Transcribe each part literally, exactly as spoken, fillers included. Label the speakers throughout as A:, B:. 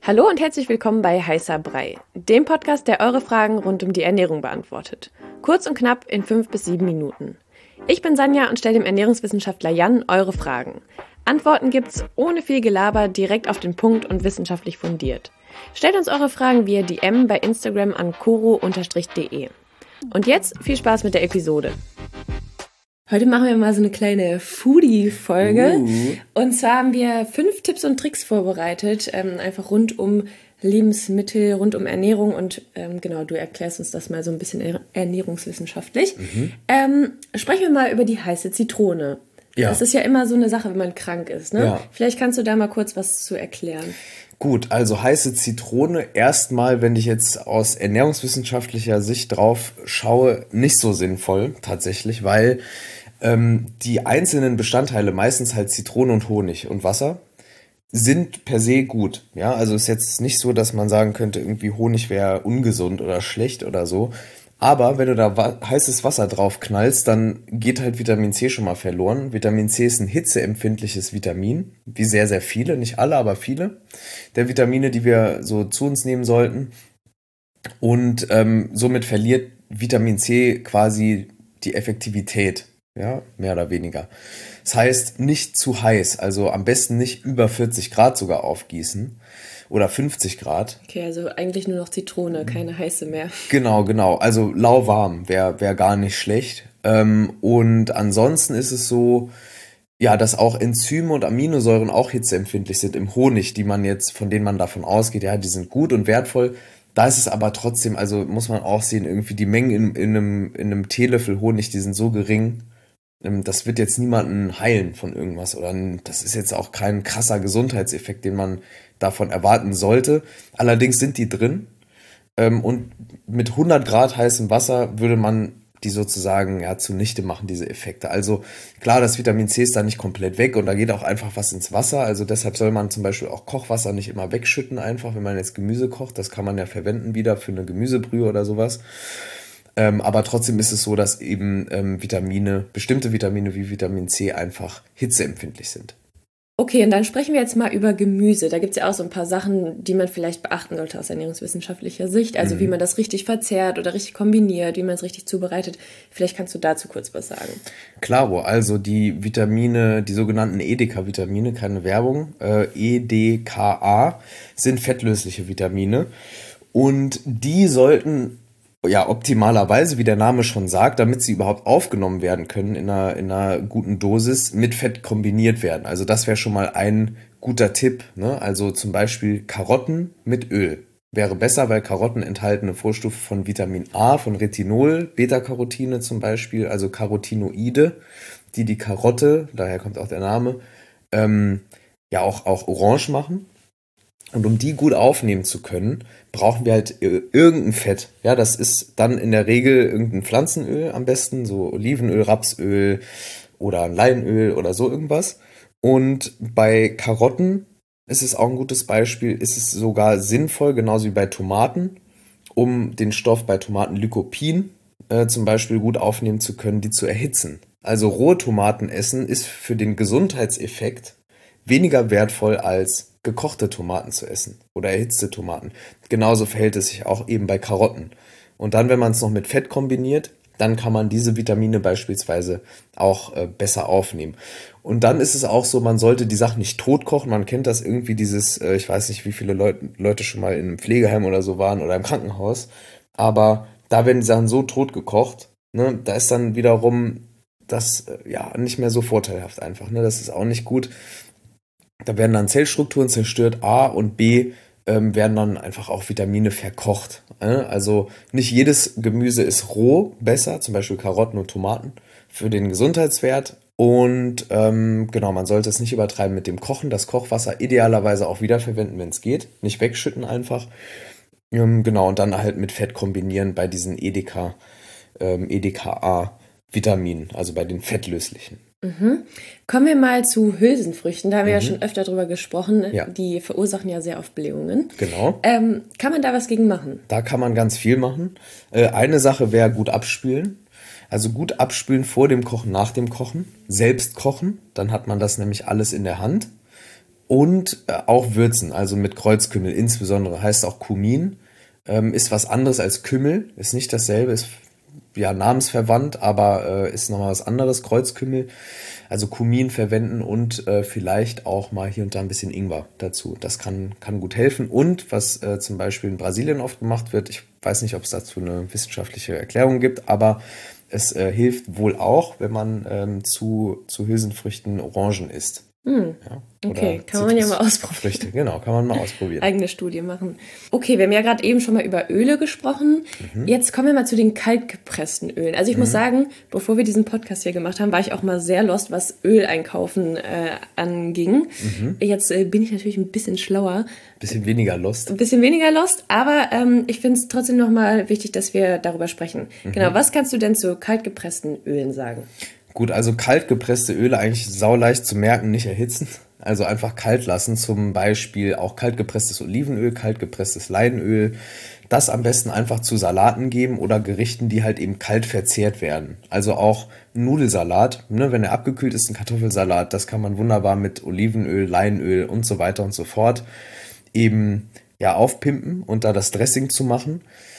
A: Hallo und herzlich willkommen bei Heißer Brei, dem Podcast, der eure Fragen rund um die Ernährung beantwortet. Kurz und knapp in fünf bis sieben Minuten. Ich bin Sanja und stelle dem Ernährungswissenschaftler Jan eure Fragen. Antworten gibt's ohne viel Gelaber, direkt auf den Punkt und wissenschaftlich fundiert. Stellt uns eure Fragen via D M bei Instagram an koro Bindestrich de. Und jetzt viel Spaß mit der Episode. Heute machen wir mal so eine kleine Foodie-Folge. Uh. Und zwar haben wir fünf Tipps und Tricks vorbereitet, ähm, einfach rund um Lebensmittel, rund um Ernährung. Und ähm, genau, du erklärst uns das mal so ein bisschen ernährungswissenschaftlich. Mhm. Ähm, sprechen wir mal über die heiße Zitrone. Ja. Das ist ja immer so eine Sache, wenn man krank ist, ne? Ja. Vielleicht kannst du da mal kurz was zu erklären.
B: Gut, also heiße Zitrone erstmal, wenn ich jetzt aus ernährungswissenschaftlicher Sicht drauf schaue, nicht so sinnvoll tatsächlich, weil ähm, die einzelnen Bestandteile, meistens halt Zitrone und Honig und Wasser, sind per se gut. Ja, also ist jetzt nicht so, dass man sagen könnte, irgendwie Honig wäre ungesund oder schlecht oder so. Aber wenn du da wa- heißes Wasser drauf knallst, dann geht halt Vitamin C schon mal verloren. Vitamin C ist ein hitzeempfindliches Vitamin, wie sehr, sehr viele, nicht alle, aber viele der Vitamine, die wir so zu uns nehmen sollten. Und ähm, somit verliert Vitamin C quasi die Effektivität, ja, mehr oder weniger. Das heißt, nicht zu heiß, also am besten nicht über vierzig Grad sogar aufgießen. Oder fünfzig Grad.
A: Okay, also eigentlich nur noch Zitrone, keine heiße mehr.
B: Genau, genau. Also lauwarm wäre wär gar nicht schlecht. Ähm, und ansonsten ist es so, ja, dass auch Enzyme und Aminosäuren auch hitzeempfindlich sind im Honig, die man jetzt, von denen man davon ausgeht, ja, die sind gut und wertvoll. Da ist es aber trotzdem, also muss man auch sehen, irgendwie die Mengen in, in, einem, in einem Teelöffel Honig, die sind so gering. Das wird jetzt niemanden heilen von irgendwas oder das ist jetzt auch kein krasser Gesundheitseffekt, den man davon erwarten sollte. Allerdings sind die drin und mit hundert Grad heißem Wasser würde man die sozusagen ja zunichte machen, diese Effekte. Also klar, das Vitamin C ist da nicht komplett weg und da geht auch einfach was ins Wasser. Also deshalb soll man zum Beispiel auch Kochwasser nicht immer wegschütten einfach, wenn man jetzt Gemüse kocht. Das kann man ja verwenden wieder für eine Gemüsebrühe oder sowas. Ähm, aber trotzdem ist es so, dass eben ähm, Vitamine, bestimmte Vitamine wie Vitamin C einfach hitzeempfindlich sind.
A: Okay, und dann sprechen wir jetzt mal über Gemüse. Da gibt es ja auch so ein paar Sachen, die man vielleicht beachten sollte aus ernährungswissenschaftlicher Sicht. Also mhm. wie man das richtig verzehrt oder richtig kombiniert, wie man es richtig zubereitet. Vielleicht kannst du dazu kurz was sagen.
B: Klaro, also die Vitamine, die sogenannten Edeka-Vitamine, keine Werbung, äh, E D K A, sind fettlösliche Vitamine. Und die sollten ja optimalerweise, wie der Name schon sagt, damit sie überhaupt aufgenommen werden können in einer, in einer guten Dosis, mit Fett kombiniert werden. Also das wäre schon mal ein guter Tipp, ne? Also zum Beispiel Karotten mit Öl wäre besser, weil Karotten enthalten eine Vorstufe von Vitamin A, von Retinol, Beta-Carotine zum Beispiel, also Carotinoide, die die Karotte, daher kommt auch der Name, ähm, ja auch, auch orange machen. Und um die gut aufnehmen zu können, brauchen wir halt irgendein Fett. Ja, das ist dann in der Regel irgendein Pflanzenöl am besten, so Olivenöl, Rapsöl oder ein Leinöl oder so irgendwas. Und bei Karotten ist es auch ein gutes Beispiel, ist es sogar sinnvoll, genauso wie bei Tomaten, um den Stoff bei Tomaten Lycopin äh, zum Beispiel gut aufnehmen zu können, die zu erhitzen. Also rohe Tomaten essen ist für den Gesundheitseffekt weniger wertvoll als gekochte Tomaten zu essen oder erhitzte Tomaten. Genauso verhält es sich auch eben bei Karotten. Und dann, wenn man es noch mit Fett kombiniert, dann kann man diese Vitamine beispielsweise auch äh, besser aufnehmen. Und dann ist es auch so, man sollte die Sachen nicht tot kochen. Man kennt das irgendwie, dieses, äh, ich weiß nicht, wie viele Leut- Leute schon mal in einem Pflegeheim oder so waren oder im Krankenhaus. Aber da werden die Sachen so tot gekocht, ne, da ist dann wiederum das äh, ja nicht mehr so vorteilhaft einfach. Ne? Das ist auch nicht gut. Da werden dann Zellstrukturen zerstört, A und B ähm, werden dann einfach auch Vitamine verkocht. Äh? Also nicht jedes Gemüse ist roh besser, zum Beispiel Karotten und Tomaten für den Gesundheitswert. Und ähm, genau, man sollte es nicht übertreiben mit dem Kochen. Das Kochwasser idealerweise auch wiederverwenden, wenn es geht. Nicht wegschütten einfach. Ähm, genau, und dann halt mit Fett kombinieren bei diesen E D K, ähm, E D K A-Vitaminen, also bei den fettlöslichen.
A: Mhm. Kommen wir mal zu Hülsenfrüchten. Da haben wir mhm. ja schon öfter drüber gesprochen. Ja. Die verursachen ja sehr oft Blähungen.
B: Genau.
A: Ähm, kann man da was gegen machen?
B: Da kann man ganz viel machen. Äh, eine Sache wäre gut abspülen. Also gut abspülen vor dem Kochen, nach dem Kochen. Selbst kochen, dann hat man das nämlich alles in der Hand. und äh, auch würzen, also mit Kreuzkümmel insbesondere, heißt auch Kumin, ähm, ist was anderes als Kümmel, ist nicht dasselbe, ist ja namensverwandt, aber äh, ist nochmal was anderes, Kreuzkümmel, also Kumin verwenden und äh, vielleicht auch mal hier und da ein bisschen Ingwer dazu. Das kann, kann gut helfen. Und was äh, zum Beispiel in Brasilien oft gemacht wird, ich weiß nicht, ob es dazu eine wissenschaftliche Erklärung gibt, aber es äh, hilft wohl auch, wenn man ähm, zu, zu Hülsenfrüchten Orangen isst.
A: Hm.
B: Ja,
A: okay, kann man ja mal ausprobieren.
B: Früchte, genau, kann man mal ausprobieren.
A: Eigene Studie machen. Okay, wir haben ja gerade eben schon mal über Öle gesprochen. Mhm. Jetzt kommen wir mal zu den kaltgepressten Ölen. Also ich mhm. muss sagen, bevor wir diesen Podcast hier gemacht haben, war ich auch mal sehr lost, was Öleinkaufen äh, anging. Mhm. Jetzt äh, bin ich natürlich ein bisschen schlauer.
B: Bisschen weniger lost.
A: Ein bisschen weniger lost, aber ähm, ich finde es trotzdem nochmal wichtig, dass wir darüber sprechen. Mhm. Genau, was kannst du denn zu kaltgepressten Ölen sagen?
B: Gut, also kalt gepresste Öle eigentlich sauleicht zu merken, nicht erhitzen. Also einfach kalt lassen, zum Beispiel auch kalt gepresstes Olivenöl, kalt gepresstes Leinöl. Das am besten einfach zu Salaten geben oder Gerichten, die halt eben kalt verzehrt werden. Also auch Nudelsalat, ne, wenn er abgekühlt ist, ein Kartoffelsalat, das kann man wunderbar mit Olivenöl, Leinöl und so weiter und so fort eben ja aufpimpen und da das Dressing zu machen.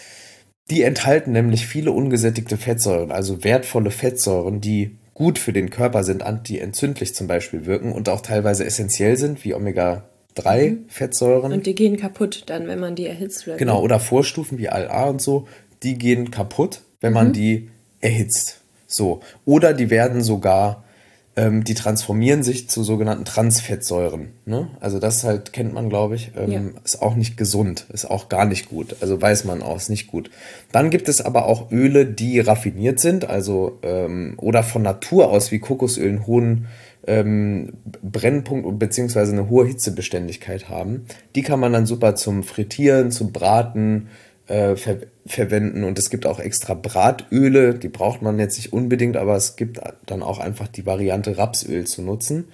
B: Die enthalten nämlich viele ungesättigte Fettsäuren, also wertvolle Fettsäuren, die gut für den Körper sind, antientzündlich zum Beispiel wirken und auch teilweise essentiell sind, wie Omega drei mhm. Fettsäuren.
A: Und die gehen kaputt dann, wenn man die erhitzt. Oder
B: genau, oder Vorstufen wie A L A und so, die gehen kaputt, wenn man mhm. die erhitzt. So. Oder die werden sogar, ähm, die transformieren sich zu sogenannten Transfettsäuren. Ne? Also das halt, kennt man, glaube ich, ähm, ja. ist auch nicht gesund, ist auch gar nicht gut. Also weiß man auch, ist nicht gut. Dann gibt es aber auch Öle, die raffiniert sind, also ähm, oder von Natur aus wie Kokosöl einen hohen ähm, Brennpunkt beziehungsweise eine hohe Hitzebeständigkeit haben. Die kann man dann super zum Frittieren, zum Braten äh, ver- verwenden und es gibt auch extra Bratöle, die braucht man jetzt nicht unbedingt, aber es gibt dann auch einfach die Variante Rapsöl zu nutzen.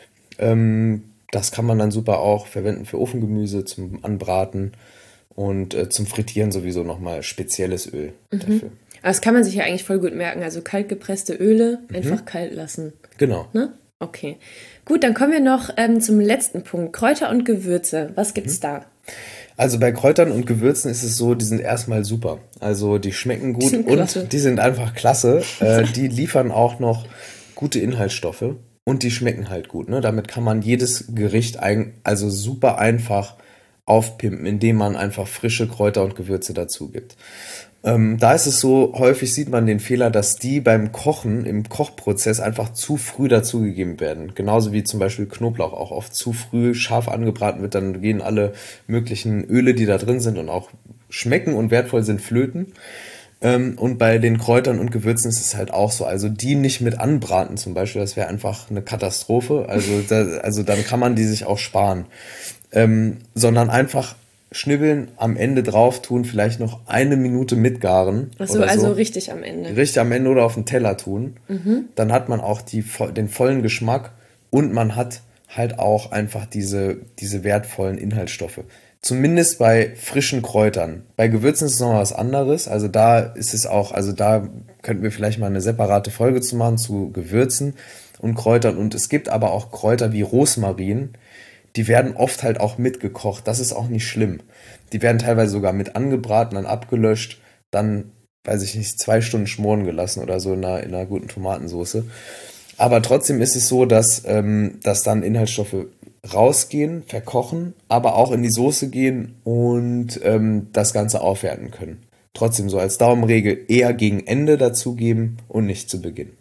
B: Ähm, das kann man dann super auch verwenden für Ofengemüse zum Anbraten und äh, zum Frittieren sowieso nochmal spezielles Öl mhm. dafür.
A: Aber das kann man sich ja eigentlich voll gut merken, also kalt gepresste Öle mhm. einfach kalt lassen.
B: Genau.
A: Ne? Okay, gut, dann kommen wir noch ähm, zum letzten Punkt, Kräuter und Gewürze. Was gibt's mhm. da?
B: Also bei Kräutern und Gewürzen ist es so, die sind erstmal super. Also die schmecken gut die und klasse. Die sind einfach klasse. äh, die liefern auch noch gute Inhaltsstoffe und die schmecken halt gut. Ne? Damit kann man jedes Gericht ein, also super einfach aufpimpen, indem man einfach frische Kräuter und Gewürze dazu gibt. Ähm, da ist es so, häufig sieht man den Fehler, dass die beim Kochen, im Kochprozess einfach zu früh dazugegeben werden. Genauso wie zum Beispiel Knoblauch auch oft zu früh scharf angebraten wird, dann gehen alle möglichen Öle, die da drin sind und auch schmecken und wertvoll sind, flöten. Ähm, und bei den Kräutern und Gewürzen ist es halt auch so. Also die nicht mit anbraten zum Beispiel, das wäre einfach eine Katastrophe. Also, da, also dann kann man die sich auch sparen. Ähm, sondern einfach schnibbeln, am Ende drauf tun, vielleicht noch eine Minute mitgaren.
A: Ach so, oder so. Also richtig am Ende.
B: Richtig am Ende oder auf den Teller tun. Mhm. Dann hat man auch die, den vollen Geschmack und man hat halt auch einfach diese, diese wertvollen Inhaltsstoffe. Zumindest bei frischen Kräutern. Bei Gewürzen ist es noch was anderes. Also da ist es auch, also da könnten wir vielleicht mal eine separate Folge zu machen zu Gewürzen und Kräutern. Und es gibt aber auch Kräuter wie Rosmarin, die werden oft halt auch mitgekocht. Das ist auch nicht schlimm. Die werden teilweise sogar mit angebraten, dann abgelöscht, dann, weiß ich nicht, zwei Stunden schmoren gelassen oder so in einer, in einer guten Tomatensauce. Aber trotzdem ist es so, dass, ähm, dass dann Inhaltsstoffe rausgehen, verkochen, aber auch in die Soße gehen und ähm, das Ganze aufwerten können. Trotzdem so als Daumenregel eher gegen Ende dazugeben und nicht zu Beginn.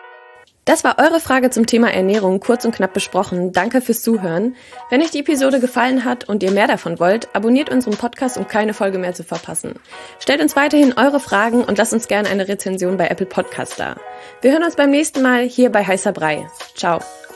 A: Das war eure Frage zum Thema Ernährung, kurz und knapp besprochen. Danke fürs Zuhören. Wenn euch die Episode gefallen hat und ihr mehr davon wollt, abonniert unseren Podcast, um keine Folge mehr zu verpassen. Stellt uns weiterhin eure Fragen und lasst uns gerne eine Rezension bei Apple Podcast da. Wir hören uns beim nächsten Mal hier bei Heißer Brei. Ciao.